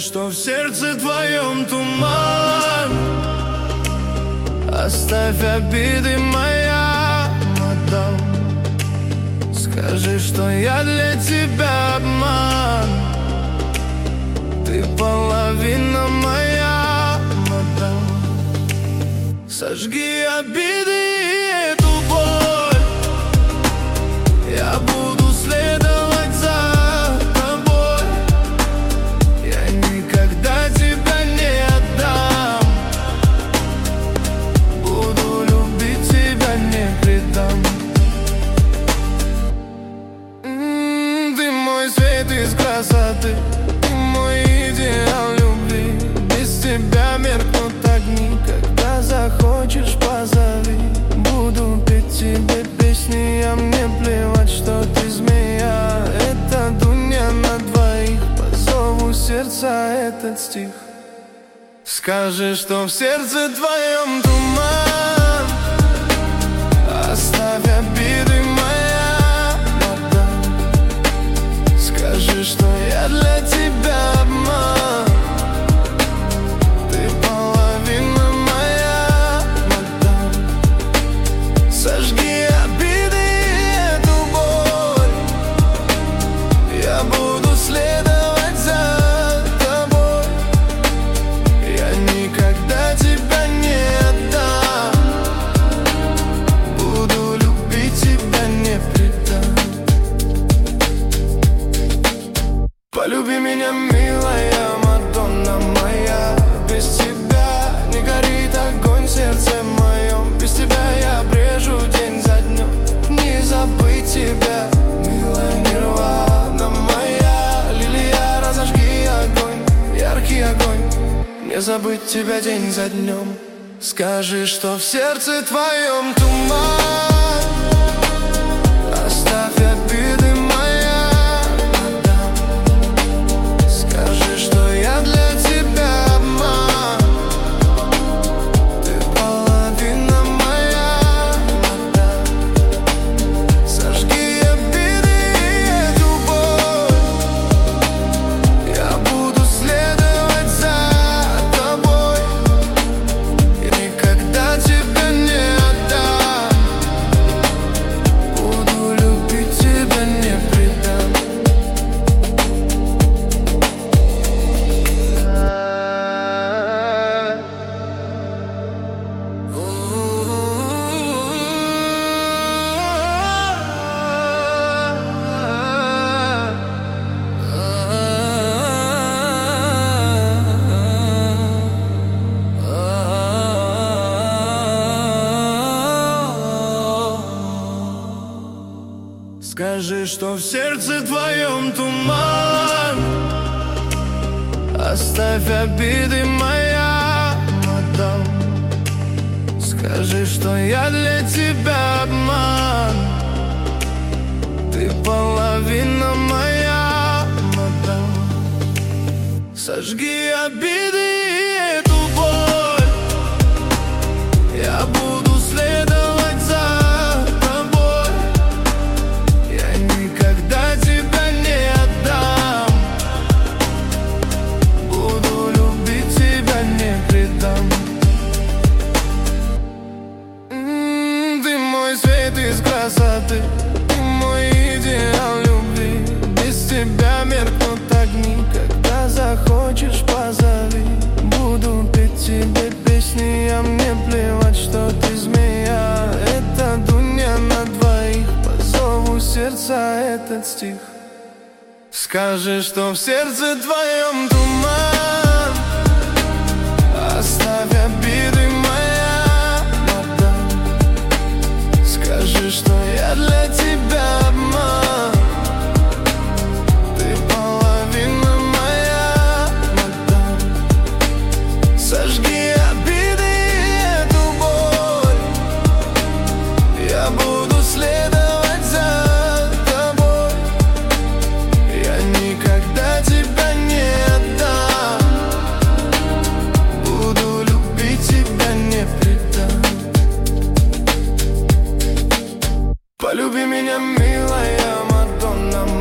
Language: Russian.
что в сердце твоем туман. Оставь обиды, моя мадам. Скажи, что я для тебя обман. Ты половина моя, мадам. Сожги обиды и эту боль. Я буду следовать за тобой. Я никогда тебя не отдам. Буду любить тебя, не предам. Ты мой свет из красоты, ты мой идеал любви. Без тебя меркнут огни. Когда захочешь, позови. Буду петь тебе песни, а мне плевать, что ты змея. Это дуня на двоих, по зову сердца этот стих. Скажи, что в сердце твоем туман. Оставь обиды, моя мадам. Скажи, что я для тебя обман. Ты половина моя, мадам. Сожги обиды и эту боль. Я буду следовать за тобой. Я никогда тебя не отдам. Буду любить тебя, не предам. Полюби меня, милая Мадонна моя. Без тебя не горит огонь в сердце моем. Без тебя я брежу день за днем. Не забыть тебя, милая Нирвана моя. Лилия, разожги огонь, яркий огонь. Не забыть тебя день за днем. Скажи, что в сердце твоем туман. Оставь обиды, моя мадам. Скажи, что я для тебя обман. Ты половина моя, мадам. Сожги обиды и эту боль. Я буду следовать за тобой. Я никогда тебя не отдам. Буду любить тебя, не предам. Скажи, что в сердце твоем туман. Оставь обиды, моя мадам. Скажи, что я для тебя обман. Ты половина моя, мадам. Сожги обиды и эту боль. Я буду следовать за тобой. Я никогда тебя не отдам. Буду любить тебя, не предам. Ты мой свет из красоты, ты мой идеал любви. Без тебя меркнут огни. Когда захочешь, позови. Буду петь тебе песни, а мне плевать, что ты змея. Это дуня на двоих, по зову сердца этот стих. Скажи, что в сердце твоем туман. Оставь обиды, моя мадам. Скажи, что я для тебя обман. Ты половина моя, мадам. Сожги обиды и эту боль. Я буду следовать за тобой. Я никогда тебя не отдам. Буду любить тебя, не предам. Полюби меня, милая Мадонна